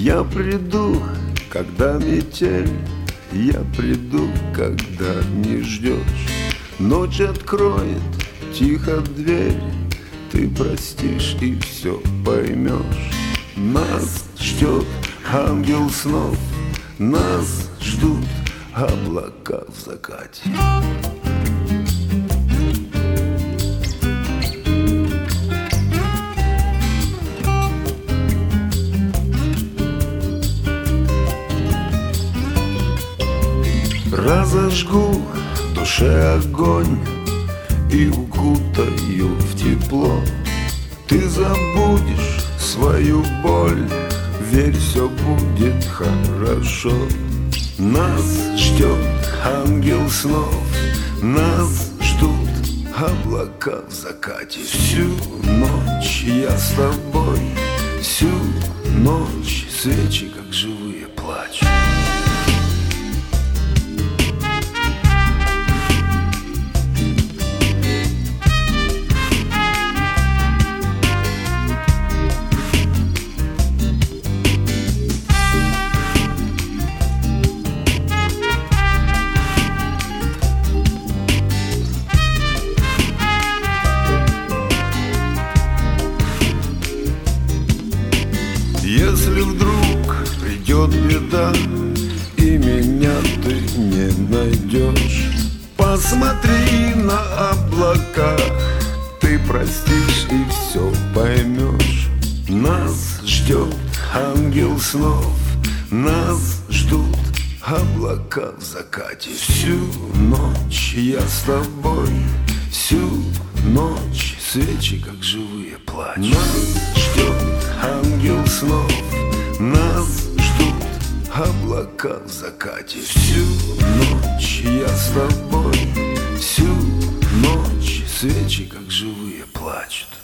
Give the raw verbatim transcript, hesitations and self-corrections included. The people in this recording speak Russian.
Я приду, когда метель, я приду, когда не ждешь. Ночь откроет тихо дверь, ты простишь и все поймешь. Нас ждет ангел снов, нас ждут облака в закате. Разожгу в душе огонь и укутаю в тепло. Ты забудешь свою боль, верь, все будет хорошо. Нас ждет ангел снов, нас ждут облака в закате. Всю ночь я с тобой, всю ночь свечи, как живые, плачут. Если вдруг придет беда и меня ты не найдешь, посмотри на облака, ты простишь и все поймешь. Нас ждет ангел снов, нас ждут облака в закате. Всю ночь я с тобой, всю ночь свечи, как живые, плачут. Нас ждет ангел снов, нас ждут облака в закате. Всю ночь я с тобой, всю ночь свечи, как живые, плачут.